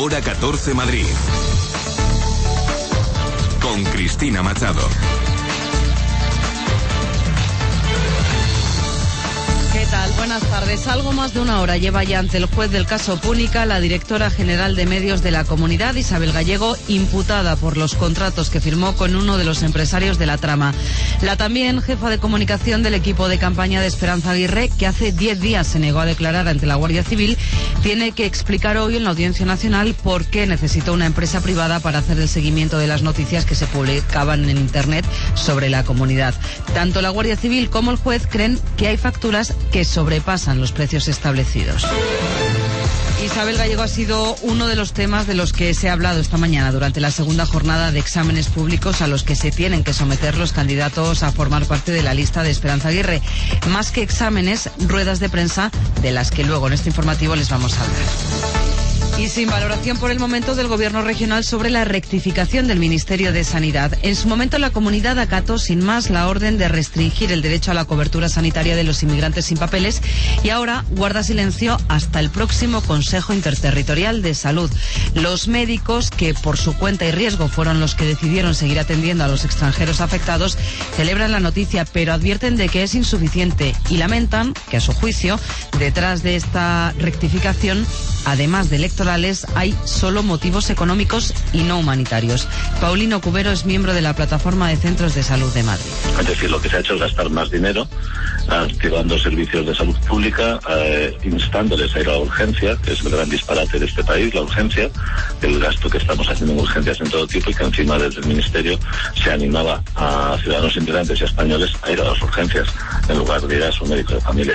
Hora 14 Madrid. Con Cristina Machado. ¿Qué tal? Buenas tardes. Algo más de una hora lleva ya ante el juez del caso Púnica la directora general de medios de la Comunidad, Isabel Gallego, imputada por los contratos que firmó con uno de los empresarios de la trama. La también jefa de comunicación del equipo de campaña de Esperanza Aguirre, que hace 10 días se negó a declarar ante la Guardia Civil, tiene que explicar hoy en la Audiencia Nacional por qué necesitó una empresa privada para hacer el seguimiento de las noticias que se publicaban en Internet sobre la Comunidad. Tanto la Guardia Civil como el juez creen que hay facturas que sobrepasan los precios establecidos. Isabel Gallego ha sido uno de los temas de los que se ha hablado esta mañana durante la segunda jornada de exámenes públicos a los que se tienen que someter los candidatos a formar parte de la lista de Esperanza Aguirre. Más que exámenes, ruedas de prensa de las que luego en este informativo les vamos a hablar. Y sin valoración por el momento del Gobierno regional sobre la rectificación del Ministerio de Sanidad. En su momento la Comunidad acató sin más la orden de restringir el derecho a la cobertura sanitaria de los inmigrantes sin papeles y ahora guarda silencio hasta el próximo Consejo Interterritorial de Salud. Los médicos, que por su cuenta y riesgo fueron los que decidieron seguir atendiendo a los extranjeros afectados, celebran la noticia, pero advierten de que es insuficiente y lamentan que, a su juicio, detrás de esta rectificación, además de electorales, hay solo motivos económicos y no humanitarios. Paulino Cubero es miembro de la Plataforma de Centros de Salud de Madrid. Es decir, lo que se ha hecho es gastar más dinero, activando servicios de salud pública, instándoles a ir a la urgencia, que es el gran disparate de este país, la urgencia, el gasto que estamos haciendo en urgencias en todo tipo, y que encima desde el Ministerio se animaba a ciudadanos inmigrantes y a españoles a ir a las urgencias en lugar de ir a su médico de familia.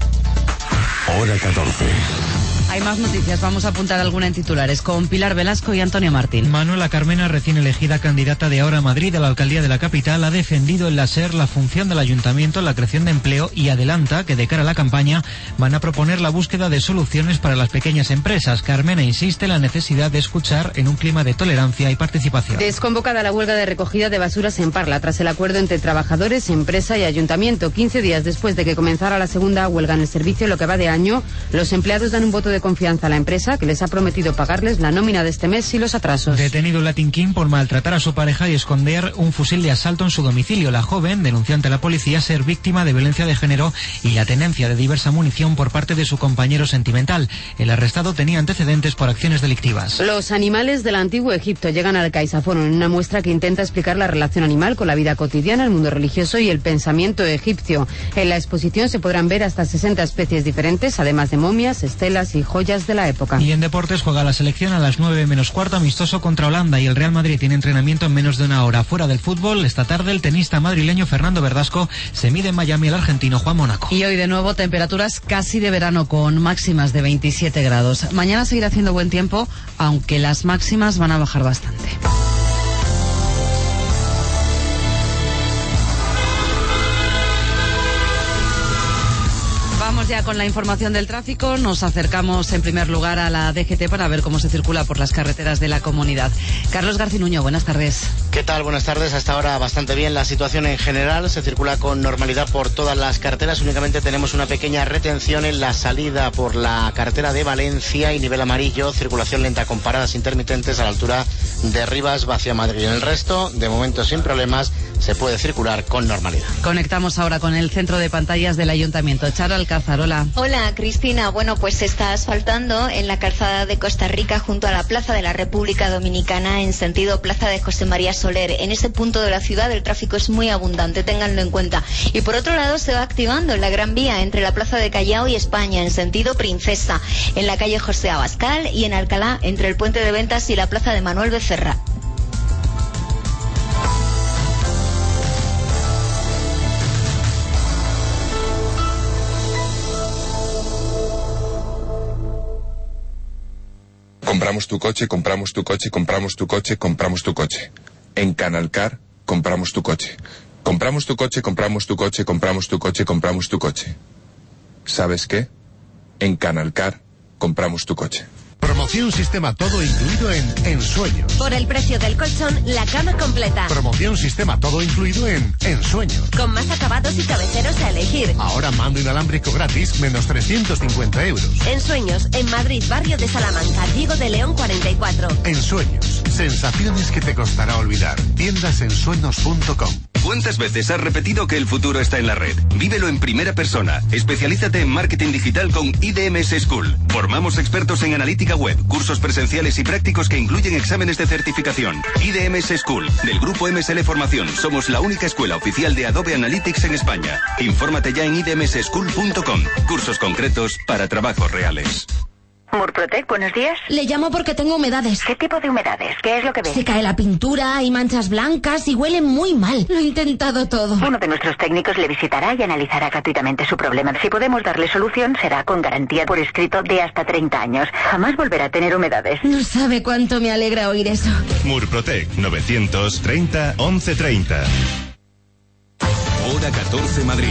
Hora 14. Hay más noticias, vamos a apuntar alguna en titulares con Pilar Velasco y Antonio Martín. Manuela Carmena, recién elegida candidata de Ahora Madrid a la alcaldía de la capital, ha defendido en la SER la función del ayuntamiento en la creación de empleo y adelanta que de cara a la campaña van a proponer la búsqueda de soluciones para las pequeñas empresas. Carmena insiste en la necesidad de escuchar en un clima de tolerancia y participación. Desconvocada la huelga de recogida de basuras en Parla tras el acuerdo entre trabajadores, empresa y ayuntamiento. 15 días después de que comenzara la segunda huelga en el servicio, lo que va de año, los empleados dan un voto de confianza a la empresa, que les ha prometido pagarles la nómina de este mes y los atrasos. Detenido Latin King por maltratar a su pareja y esconder un fusil de asalto en su domicilio. La joven denunció ante la policía ser víctima de violencia de género y la tenencia de diversa munición por parte de su compañero sentimental. El arrestado tenía antecedentes por acciones delictivas. Los animales del antiguo Egipto llegan al Caisafono en una muestra que intenta explicar la relación animal con la vida cotidiana, el mundo religioso y el pensamiento egipcio. En la exposición se podrán ver hasta 60 especies diferentes, además de momias, estelas y joyas de la época. Y en deportes juega la selección a las 9:15 amistoso contra Holanda, y el Real Madrid tiene entrenamiento en menos de una hora. Fuera del fútbol, esta tarde el tenista madrileño Fernando Verdasco se mide en Miami al argentino Juan Mónaco. Y hoy de nuevo temperaturas casi de verano con máximas de 27 grados. Mañana seguirá haciendo buen tiempo, aunque las máximas van a bajar bastante. Vamos ya con la información del tráfico. Nos acercamos en primer lugar a la DGT para ver cómo se circula por las carreteras de la comunidad. Carlos Garcinuño, buenas tardes. ¿Qué tal? Buenas tardes. Hasta ahora bastante bien la situación en general. Se circula con normalidad por todas las carreteras. Únicamente tenemos una pequeña retención en la salida por la carretera de Valencia y nivel amarillo. Circulación lenta con paradas intermitentes a la altura de Rivas hacia Madrid. En el resto, de momento sin problemas, se puede circular con normalidad. Conectamos ahora con el centro de pantallas del Ayuntamiento. Charo Alcázar, hola. Hola, Cristina. Bueno, pues se está asfaltando en la calzada de Costa Rica junto a la Plaza de la República Dominicana en sentido Plaza de José María Soler. En ese punto de la ciudad el tráfico es muy abundante, ténganlo en cuenta. Y por otro lado se va activando la Gran Vía entre la Plaza de Callao y España en sentido Princesa, en la calle José Abascal y en Alcalá entre el Puente de Ventas y la Plaza de Manuel Becerra. Compramos tu coche, compramos tu coche, compramos tu coche, compramos tu coche. En Canalcar, compramos tu coche. Compramos tu coche, compramos tu coche, compramos tu coche, compramos tu coche. ¿Sabes qué? En Canalcar, compramos tu coche. Promoción Sistema todo incluido en Sueños. Por el precio del colchón, la cama completa. Promoción Sistema todo incluido en Sueños. Con más acabados y cabeceros a elegir. Ahora mando inalámbrico gratis, menos 350 euros. En Sueños, en Madrid, barrio de Salamanca, Diego de León 44. En Sueños, sensaciones que te costará olvidar. Tiendas en sueños.com. ¿Cuántas veces has repetido que el futuro está en la red? Vívelo en primera persona. Especialízate en marketing digital con IDMS School. Formamos expertos en analítica web, cursos presenciales y prácticos que incluyen exámenes de certificación. IDMS School, del grupo MSL Formación. Somos la única escuela oficial de Adobe Analytics en España. Infórmate ya en idmsschool.com. Cursos concretos para trabajos reales. Murprotec, buenos días. Le llamo porque tengo humedades. ¿Qué tipo de humedades? ¿Qué es lo que ve? Se cae la pintura, hay manchas blancas y huele muy mal. Lo he intentado todo. Uno de nuestros técnicos le visitará y analizará gratuitamente su problema. Si podemos darle solución, será con garantía por escrito de hasta 30 años. Jamás volverá a tener humedades. No sabe cuánto me alegra oír eso. Murprotec, 930 1130. Hora 14 Madrid.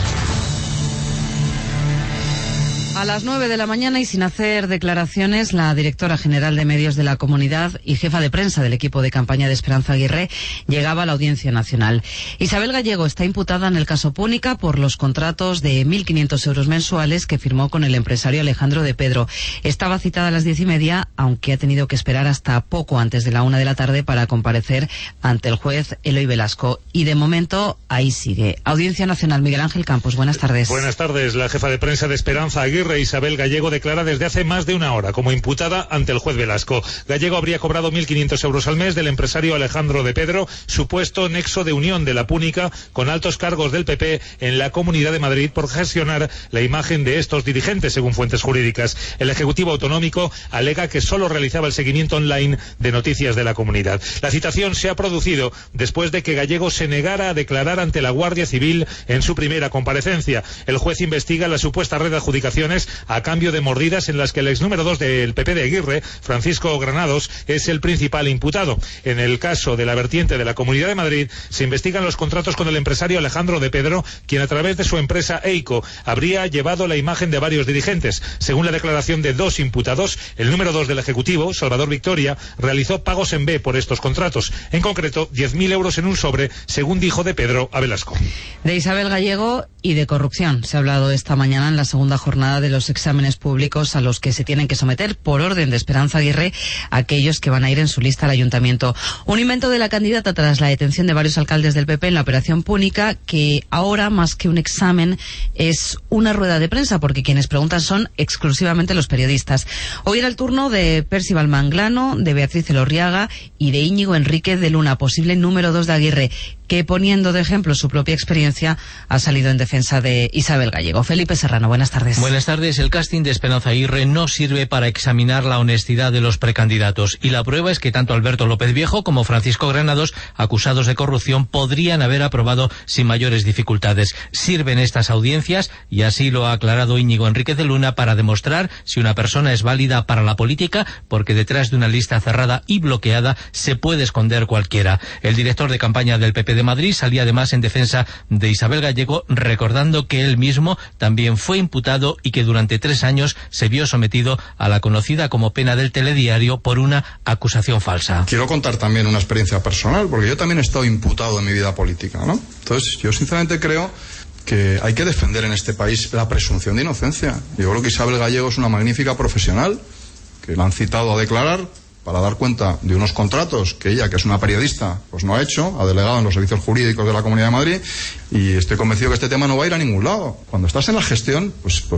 A las 9 de la mañana y sin hacer declaraciones, la directora general de Medios de la Comunidad y jefa de prensa del equipo de campaña de Esperanza Aguirre llegaba a la Audiencia Nacional. Isabel Gallego está imputada en el caso Púnica por los contratos de 1.500 euros mensuales que firmó con el empresario Alejandro de Pedro. Estaba citada a las 10:30, aunque ha tenido que esperar hasta poco antes de la 1 de la tarde para comparecer ante el juez Eloy Velasco. Y de momento, ahí sigue. Audiencia Nacional, Miguel Ángel Campos, buenas tardes. Buenas tardes. La jefa de prensa de Esperanza Aguirre, Isabel Gallego, declara desde hace más de una hora como imputada ante el juez Velasco. Gallego habría cobrado 1.500 euros al mes del empresario Alejandro de Pedro, supuesto nexo de unión de la Púnica con altos cargos del PP en la Comunidad de Madrid por gestionar la imagen de estos dirigentes, según fuentes jurídicas. El Ejecutivo Autonómico alega que solo realizaba el seguimiento online de noticias de la comunidad. La citación se ha producido después de que Gallego se negara a declarar ante la Guardia Civil en su primera comparecencia. El juez investiga la supuesta red de adjudicaciones a cambio de mordidas en las que el ex número 2 del PP de Aguirre, Francisco Granados, es el principal imputado. En el caso de la vertiente de la Comunidad de Madrid, se investigan los contratos con el empresario Alejandro de Pedro, quien a través de su empresa EICO habría llevado la imagen de varios dirigentes. Según la declaración de dos imputados, el número 2 del Ejecutivo, Salvador Victoria, realizó pagos en B por estos contratos. En concreto, 10.000 euros en un sobre, según dijo de Pedro a Velasco. De Isabel Gallego y de corrupción se ha hablado esta mañana en la segunda jornada de los exámenes públicos a los que se tienen que someter por orden de Esperanza Aguirre aquellos que van a ir en su lista al ayuntamiento. Un invento de la candidata tras la detención de varios alcaldes del PP en la operación Púnica, que ahora más que un examen es una rueda de prensa, porque quienes preguntan son exclusivamente los periodistas. Hoy era el turno de Percival Manglano, de Beatriz Elorriaga y de Íñigo Enríquez de Luna, posible número 2 de Aguirre, que poniendo de ejemplo su propia experiencia ha salido en defensa de Isabel Gallego. Felipe Serrano, buenas tardes. Buenas tardes. El casting de Esperanza Aguirre no sirve para examinar la honestidad de los precandidatos, y la prueba es que tanto Alberto López Viejo como Francisco Granados, acusados de corrupción, podrían haber aprobado sin mayores dificultades. Sirven estas audiencias, y así lo ha aclarado Íñigo Enríquez de Luna, para demostrar si una persona es válida para la política, porque detrás de una lista cerrada y bloqueada se puede esconder cualquiera. El director de campaña del PP de Madrid salía además en defensa de Isabel Gallego, recordando que él mismo también fue imputado y que durante 3 años se vio sometido a la conocida como pena del telediario por una acusación falsa. Quiero contar también una experiencia personal, porque yo también he estado imputado en mi vida política, ¿no? Entonces, yo sinceramente creo que hay que defender en este país la presunción de inocencia. Yo creo que Isabel Gallego es una magnífica profesional, que la han citado a declarar para dar cuenta de unos contratos que ella, que es una periodista, pues no ha hecho, ha delegado en los servicios jurídicos de la Comunidad de Madrid, y estoy convencido que este tema no va a ir a ningún lado. Cuando estás en la gestión,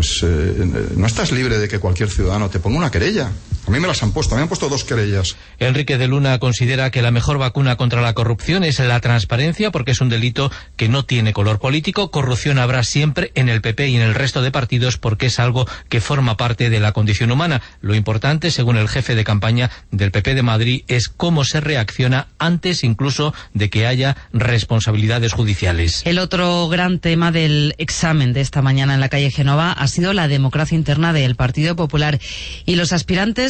no estás libre de que cualquier ciudadano te ponga una querella. A mí me las han puesto, me han puesto 2 querellas. Enrique de Luna considera que la mejor vacuna contra la corrupción es la transparencia, porque es un delito que no tiene color político. Corrupción habrá siempre en el PP y en el resto de partidos, porque es algo que forma parte de la condición humana. Lo importante, según el jefe de campaña del PP de Madrid, es cómo se reacciona antes incluso de que haya responsabilidades judiciales. El otro gran tema del examen de esta mañana en la calle Génova ha sido la democracia interna del Partido Popular, y los aspirantes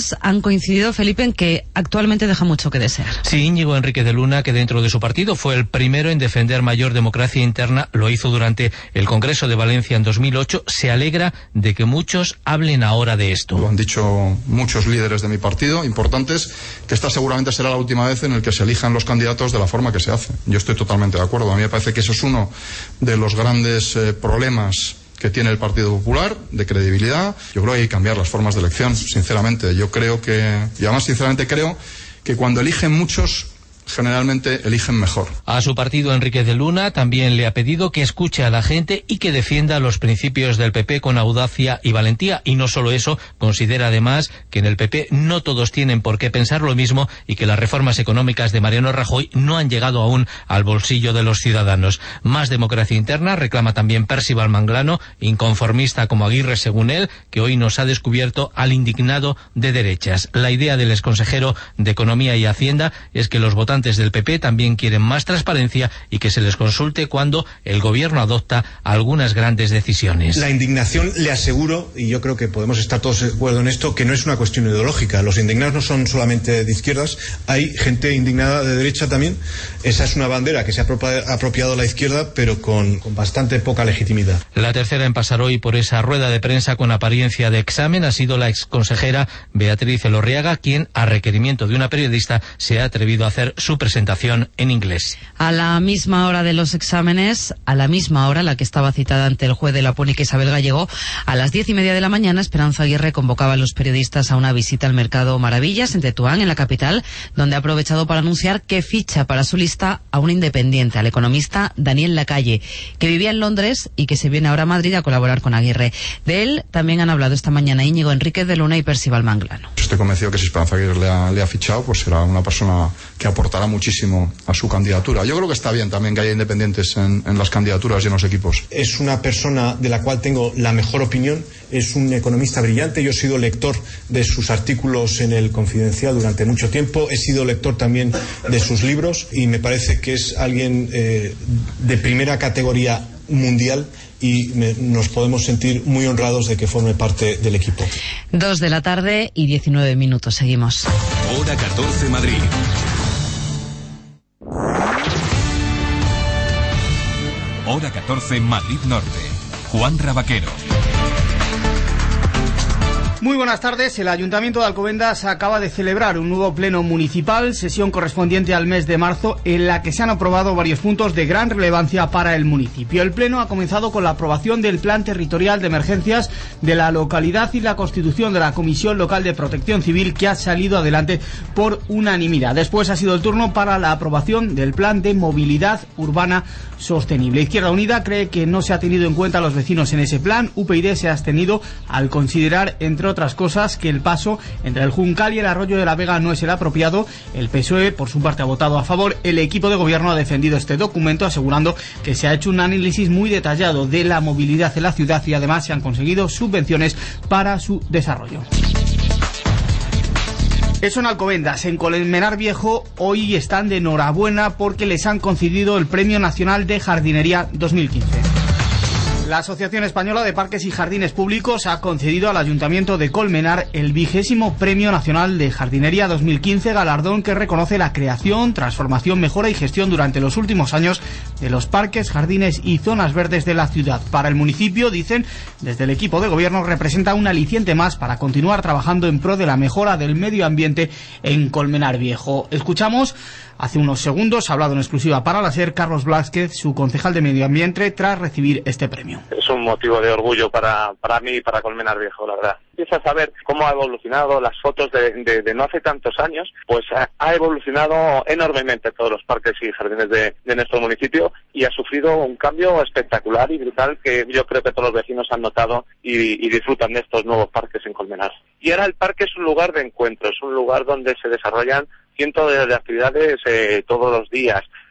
exámenes han coincidido, Felipe, en que actualmente deja mucho que desear. Sí, Íñigo Enríquez de Luna, que dentro de su partido fue el primero en defender mayor democracia interna, lo hizo durante el Congreso de Valencia en 2008, se alegra de que muchos hablen ahora de esto. Lo han dicho muchos líderes de mi partido, importantes, que esta seguramente será la última vez en el que se elijan los candidatos de la forma que se hace. Yo estoy totalmente de acuerdo. A mí me parece que eso es uno de los grandes problemas que tiene el Partido Popular, de credibilidad. Yo creo que hay que cambiar las formas de elección, sinceramente. Y además sinceramente creo que cuando eligen muchos, generalmente eligen mejor. A su partido, Enríquez de Luna, también le ha pedido que escuche a la gente y que defienda los principios del PP con audacia y valentía. Y no solo eso, considera además que en el PP no todos tienen por qué pensar lo mismo y que las reformas económicas de Mariano Rajoy no han llegado aún al bolsillo de los ciudadanos. Más democracia interna reclama también Percival Manglano, inconformista como Aguirre según él, que hoy nos ha descubierto al indignado de derechas. La idea del exconsejero de Economía y Hacienda es que los votantes del PP también quieren más transparencia y que se les consulte cuando el gobierno adopta algunas grandes decisiones. La indignación, le aseguro, y yo creo que podemos estar todos de acuerdo en esto, que no es una cuestión ideológica. Los indignados no son solamente de izquierdas, hay gente indignada de derecha también. Esa es una bandera que se ha apropiado la izquierda, pero con bastante poca legitimidad. La tercera en pasar hoy por esa rueda de prensa con apariencia de examen ha sido la exconsejera Beatriz Elorriaga, quien, a requerimiento de una periodista, se ha atrevido a hacer su presentación en inglés. A la misma hora de los exámenes, a la misma hora, la que estaba citada ante el juez de la Púnica Isabel Gallego, a las 10:30 de la mañana, Esperanza Aguirre convocaba a los periodistas a una visita al Mercado Maravillas en Tetuán, en la capital, donde ha aprovechado para anunciar que ficha para su lista a un independiente, al economista Daniel Lacalle, que vivía en Londres y que se viene ahora a Madrid a colaborar con Aguirre. De él también han hablado esta mañana Íñigo Enríquez de Luna y Percival Manglano. Estoy convencido que si Esperanza Aguirre le ha fichado, pues será una persona que aportará muchísimo a su candidatura. Yo creo que está bien también que haya independientes en las candidaturas y en los equipos. Es una persona de la cual tengo la mejor opinión, es un economista brillante. Yo he sido lector de sus artículos en El Confidencial durante mucho tiempo, he sido lector también de sus libros y me parece que es alguien de primera categoría mundial y nos podemos sentir muy honrados de que forme parte del equipo. 2:19 seguimos. Hora 14 Madrid. Hora 14 Madrid Norte. Juan Rabaquero. Muy buenas tardes. El Ayuntamiento de Alcobendas acaba de celebrar un nuevo pleno municipal, sesión correspondiente al mes de marzo, en la que se han aprobado varios puntos de gran relevancia para el municipio. El pleno ha comenzado con la aprobación del Plan Territorial de Emergencias de la localidad y la constitución de la Comisión Local de Protección Civil, que ha salido adelante por unanimidad. Después ha sido el turno para la aprobación del Plan de Movilidad Urbana Sostenible. Izquierda Unida cree que no se ha tenido en cuenta a los vecinos en ese plan. UPyD se ha abstenido al considerar, entre otras cosas, que el paso entre el Juncal y el Arroyo de la Vega no es el apropiado. El PSOE, por su parte, ha votado a favor. El equipo de gobierno ha defendido este documento, asegurando que se ha hecho un análisis muy detallado de la movilidad en la ciudad y además se han conseguido subvenciones para su desarrollo. Eso en Alcobendas. En Colmenar Viejo hoy están de enhorabuena porque les han concedido el Premio Nacional de Jardinería 2015. La Asociación Española de Parques y Jardines Públicos ha concedido al Ayuntamiento de Colmenar el 20º Premio Nacional de Jardinería 2015, galardón que reconoce la creación, transformación, mejora y gestión durante los últimos años de los parques, jardines y zonas verdes de la ciudad. Para el municipio, dicen desde el equipo de gobierno, representa un aliciente más para continuar trabajando en pro de la mejora del medio ambiente en Colmenar Viejo. Escuchamos hace unos segundos, ha hablado en exclusiva para la SER, Carlos Blázquez, su concejal de Medio Ambiente, tras recibir este premio. Es un motivo de orgullo para mí y para Colmenar Viejo, la verdad. Empiezas a ver cómo ha evolucionado las fotos de no hace tantos años, pues ha evolucionado enormemente todos los parques y jardines de nuestro municipio y ha sufrido un cambio espectacular y brutal que yo creo que todos los vecinos han notado y disfrutan de estos nuevos parques en Colmenar. Y ahora el parque es un lugar de encuentro, es un lugar donde se desarrollan cientos de actividades todos los días.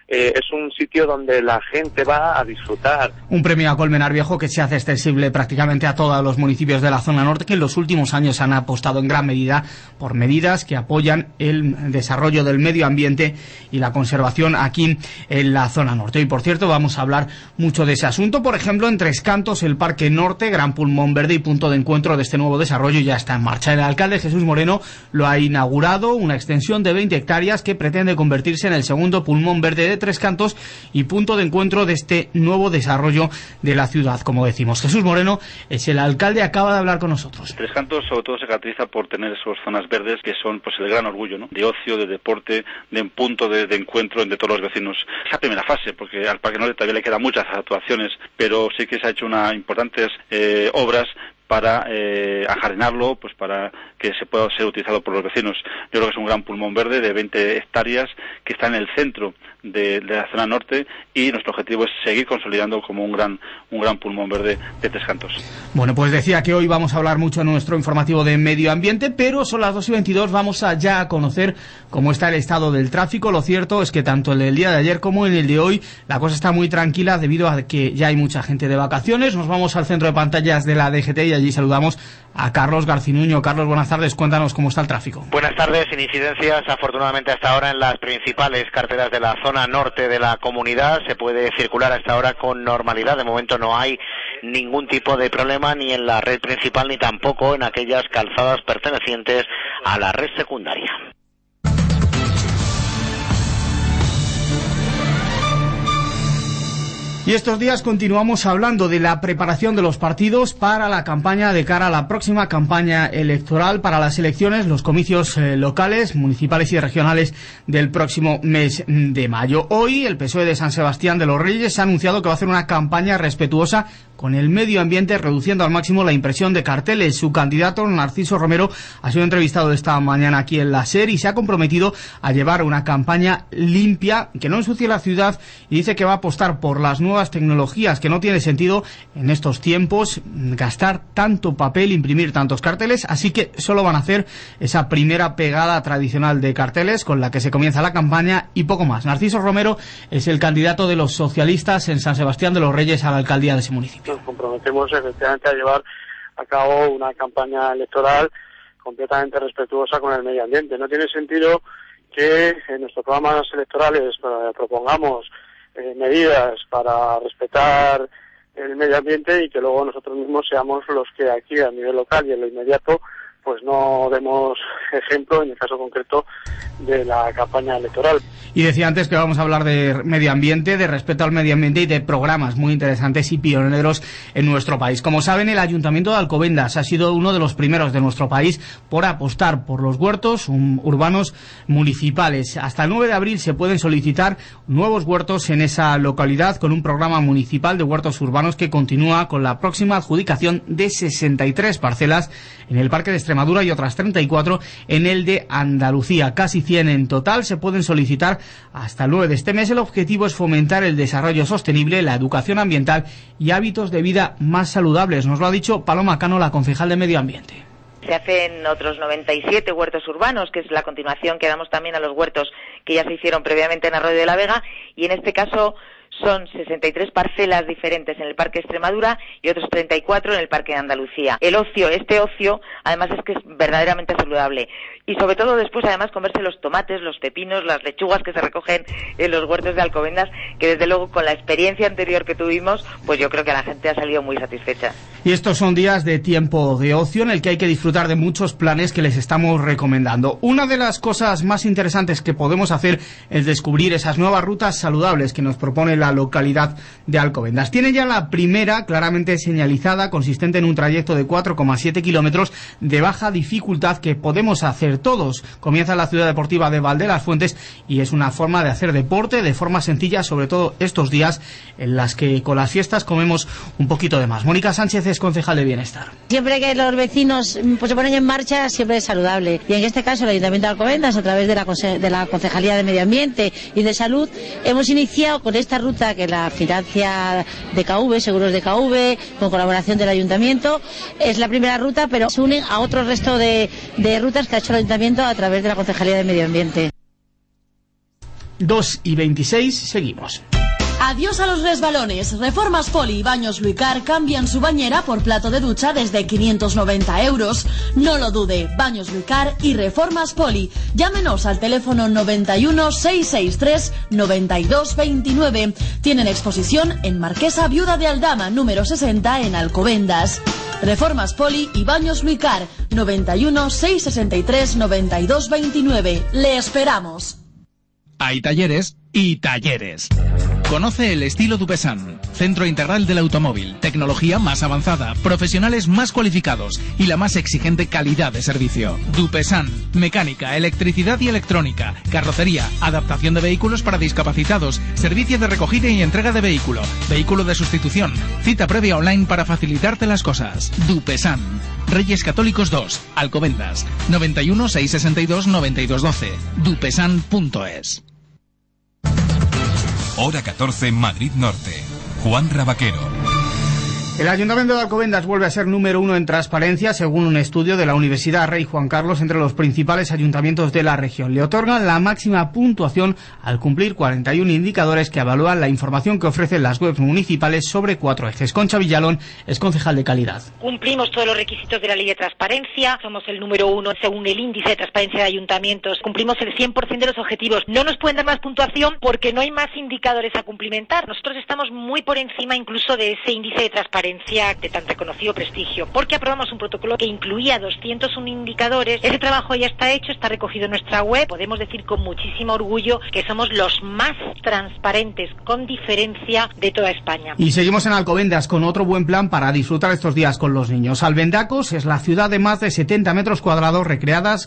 es un sitio donde la gente va a disfrutar. Un premio a Colmenar Viejo que se hace extensible prácticamente a todos los municipios de la zona norte, que en los últimos años han apostado en gran medida por medidas que apoyan el desarrollo del medio ambiente y la conservación aquí en la zona norte. Y por cierto, vamos a hablar mucho de ese asunto. Por ejemplo, en Tres Cantos, el Parque Norte, gran pulmón verde y punto de encuentro de este nuevo desarrollo, ya está en marcha. El alcalde Jesús Moreno lo ha inaugurado, una extensión de 20 hectáreas que pretende convertirse en el segundo pulmón verde de Tres Cantos y punto de encuentro de este nuevo desarrollo de la ciudad, como decimos. Jesús Moreno es el alcalde, acaba de hablar con nosotros. Tres Cantos sobre todo se caracteriza por tener esas zonas verdes que son pues el gran orgullo, ¿no?, de ocio, de deporte, de un punto de encuentro entre todos los vecinos. Esa primera fase, porque al Parque Norte todavía le quedan muchas actuaciones, pero sí que se ha hecho importantes obras para ajardinarlo, pues para que se pueda ser utilizado por los vecinos. Yo creo que es un gran pulmón verde de 20 hectáreas que está en el centro de la zona norte, y nuestro objetivo es seguir consolidando como un gran pulmón verde de Tres Cantos. Bueno, pues decía que hoy vamos a hablar mucho en nuestro informativo de medio ambiente, pero son las 2:22, vamos ya a conocer cómo está el estado del tráfico. Lo cierto es que tanto en el día de ayer como en el de hoy la cosa está muy tranquila debido a que ya hay mucha gente de vacaciones. Nos vamos al centro de pantallas de la DGT y allí saludamos a Carlos Garcinuño. Carlos, buenas tardes, cuéntanos cómo está el tráfico. Buenas tardes, sin incidencias afortunadamente hasta ahora en las principales carreteras de la zona norte de la comunidad. Se puede circular hasta ahora con normalidad, de momento no hay ningún tipo de problema ni en la red principal ni tampoco en aquellas calzadas pertenecientes a la red secundaria. Y estos días continuamos hablando de la preparación de los partidos para la campaña de cara a la próxima campaña electoral para las elecciones, los comicios locales, municipales y regionales del próximo mes de mayo. Hoy el PSOE de San Sebastián de los Reyes ha anunciado que va a hacer una campaña respetuosa con el medio ambiente, reduciendo al máximo la impresión de carteles. Su candidato, Narciso Romero, ha sido entrevistado esta mañana aquí en la SER y se ha comprometido a llevar una campaña limpia, que no ensucie la ciudad, y dice que va a apostar por las nuevas tecnologías, que no tiene sentido en estos tiempos gastar tanto papel, imprimir tantos carteles, así que solo van a hacer esa primera pegada tradicional de carteles con la que se comienza la campaña y poco más. Narciso Romero es el candidato de los socialistas en San Sebastián de los Reyes a la alcaldía de ese municipio. Nos comprometemos efectivamente a llevar a cabo una campaña electoral completamente respetuosa con el medio ambiente. No tiene sentido que en nuestros programas electorales propongamos medidas para respetar el medio ambiente y que luego nosotros mismos seamos los que aquí a nivel local y en lo inmediato pues no demos ejemplo, en el caso concreto de la campaña electoral. Y decía antes que vamos a hablar de medio ambiente, de respeto al medio ambiente y de programas muy interesantes y pioneros en nuestro país. Como saben, el Ayuntamiento de Alcobendas ha sido uno de los primeros de nuestro país por apostar por los huertos urbanos municipales. Hasta el 9 de abril se pueden solicitar nuevos huertos en esa localidad con un programa municipal de huertos urbanos que continúa con la próxima adjudicación de 63 parcelas en el Parque de Extremadura y otras 34 en el de Andalucía. Casi 100 en total se pueden solicitar hasta el 9 de este mes. El objetivo es fomentar el desarrollo sostenible, la educación ambiental y hábitos de vida más saludables. Nos lo ha dicho Paloma Cano, la concejal de Medio Ambiente. Se hacen otros 97 huertos urbanos, que es la continuación que damos también a los huertos que ya se hicieron previamente en Arroyo de la Vega, y en este caso son 63 parcelas diferentes en el Parque Extremadura y otros 34 en el Parque de Andalucía. Este ocio, además es que es verdaderamente saludable. Y sobre todo después, además, comerse los tomates, los pepinos, las lechugas que se recogen en los huertos de Alcobendas, que desde luego con la experiencia anterior que tuvimos, pues yo creo que la gente ha salido muy satisfecha. Y estos son días de tiempo de ocio en el que hay que disfrutar de muchos planes que les estamos recomendando. Una de las cosas más interesantes que podemos hacer es descubrir esas nuevas rutas saludables que nos propone la localidad de Alcobendas. Tiene ya la primera claramente señalizada, consistente en un trayecto de 4,7 kilómetros de baja dificultad que podemos hacer todos. Comienza en la ciudad deportiva de Valdelasfuentes y es una forma de hacer deporte de forma sencilla, sobre todo estos días en las que con las fiestas comemos un poquito de más. Mónica Sánchez es concejal de Bienestar. Siempre que los vecinos pues se ponen en marcha, siempre es saludable. Y en este caso el Ayuntamiento de Alcobendas, a través de la Concejalía de Medio Ambiente y de Salud, hemos iniciado con esta ruta que la financia DKV, Seguros DKV, con colaboración del Ayuntamiento. Es la primera ruta, pero se unen a otro resto de rutas que ha hecho el Ayuntamiento a través de la Concejalía de Medio Ambiente. 2:26, seguimos. Adiós a los resbalones. Reformas Poli y Baños Luicar cambian su bañera por plato de ducha desde 590 euros. No lo dude, Baños Luicar y Reformas Poli. Llámenos al teléfono 91 663 9229. Tienen exposición en Marquesa Viuda de Aldama, número 60 en Alcobendas. Reformas Poli y Baños Luicar, 91 663 9229. Le esperamos. Hay talleres y talleres. Conoce el estilo Dupesan, centro integral del automóvil, tecnología más avanzada, profesionales más cualificados y la más exigente calidad de servicio. Dupesan, mecánica, electricidad y electrónica, carrocería, adaptación de vehículos para discapacitados, servicio de recogida y entrega de vehículo, vehículo de sustitución, cita previa online para facilitarte las cosas. Dupesan, Reyes Católicos 2, Alcobendas, 91 662 9212, dupesan.es. Hora 14, Madrid Norte. Juan Rabaquero. El Ayuntamiento de Alcobendas vuelve a ser número 1 en transparencia, según un estudio de la Universidad Rey Juan Carlos, entre los principales ayuntamientos de la región. Le otorgan la máxima puntuación al cumplir 41 indicadores que evalúan la información que ofrecen las webs municipales sobre 4 ejes. Concha Villalón es concejal de calidad. Cumplimos todos los requisitos de la ley de transparencia, somos el número 1 según el índice de transparencia de ayuntamientos, cumplimos el 100% de los objetivos. No nos pueden dar más puntuación porque no hay más indicadores a cumplimentar. Nosotros estamos muy por encima incluso de ese índice de transparencia de tan reconocido prestigio, porque aprobamos un protocolo que incluía 201 indicadores. Ese trabajo ya está hecho, está recogido en nuestra web. Podemos decir con muchísimo orgullo que somos los más transparentes, con diferencia, de toda España. Y seguimos en Alcobendas con otro buen plan para disfrutar estos días con los niños. Albendacos es la ciudad de más de 70 metros cuadrados recreada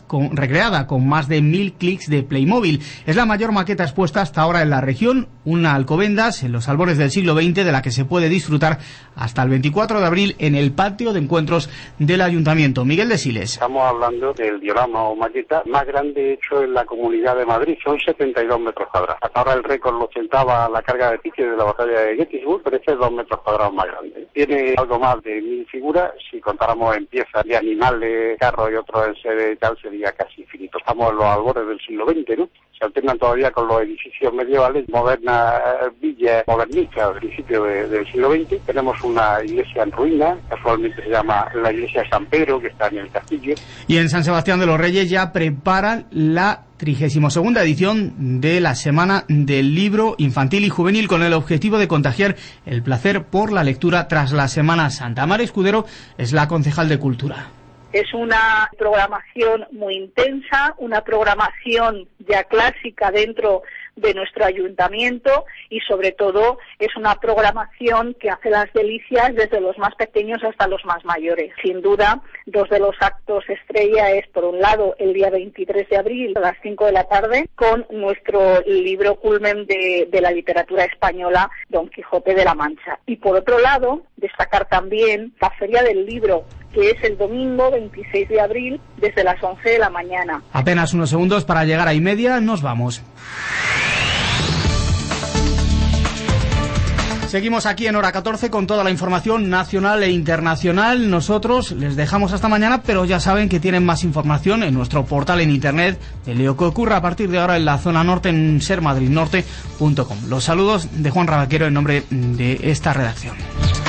con más de 1000 clics de Playmobil. Es la mayor maqueta expuesta hasta ahora en la región, una Alcobendas en los albores del siglo XX de la que se puede disfrutar hasta el 24 de abril en el patio de encuentros del Ayuntamiento. Miguel de Siles. Estamos hablando del diorama o maqueta más grande hecho en la Comunidad de Madrid, son 72 metros cuadrados. Hasta ahora el récord lo ostentaba la carga de piques de la batalla de Gettysburg, pero este es 2 metros cuadrados más grande. Tiene algo más de 1000 figuras, si contáramos en piezas de animales, carros y otros en sede y tal, sería casi infinito. Estamos en los albores del siglo XX, ¿no? Se alternan todavía con los edificios medievales, modernas villas modernistas al principio del siglo XX. Tenemos una iglesia en ruina, casualmente se llama la iglesia de San Pedro, que está en el castillo. Y en San Sebastián de los Reyes ya preparan la 32ª edición de la Semana del Libro Infantil y Juvenil, con el objetivo de contagiar el placer por la lectura tras la Semana Santa. Mara Escudero es la concejal de Cultura. Es una programación muy intensa, una programación ya clásica dentro de nuestro ayuntamiento y sobre todo es una programación que hace las delicias desde los más pequeños hasta los más mayores. Sin duda, 2 de los actos estrella es, por un lado, el día 23 de abril a las 5 de la tarde con nuestro libro culmen de la literatura española, Don Quijote de la Mancha. Y por otro lado, destacar también la Feria del Libro, que es el domingo 26 de abril desde las 11 de la mañana. Apenas unos segundos para llegar a 1:30, nos vamos. Seguimos aquí en Hora 14 con toda la información nacional e internacional. Nosotros les dejamos hasta mañana, pero ya saben que tienen más información en nuestro portal en internet de lo que ocurra a partir de ahora en la zona norte en sermadridnorte.com. Los saludos de Juan Rabaquero en nombre de esta redacción.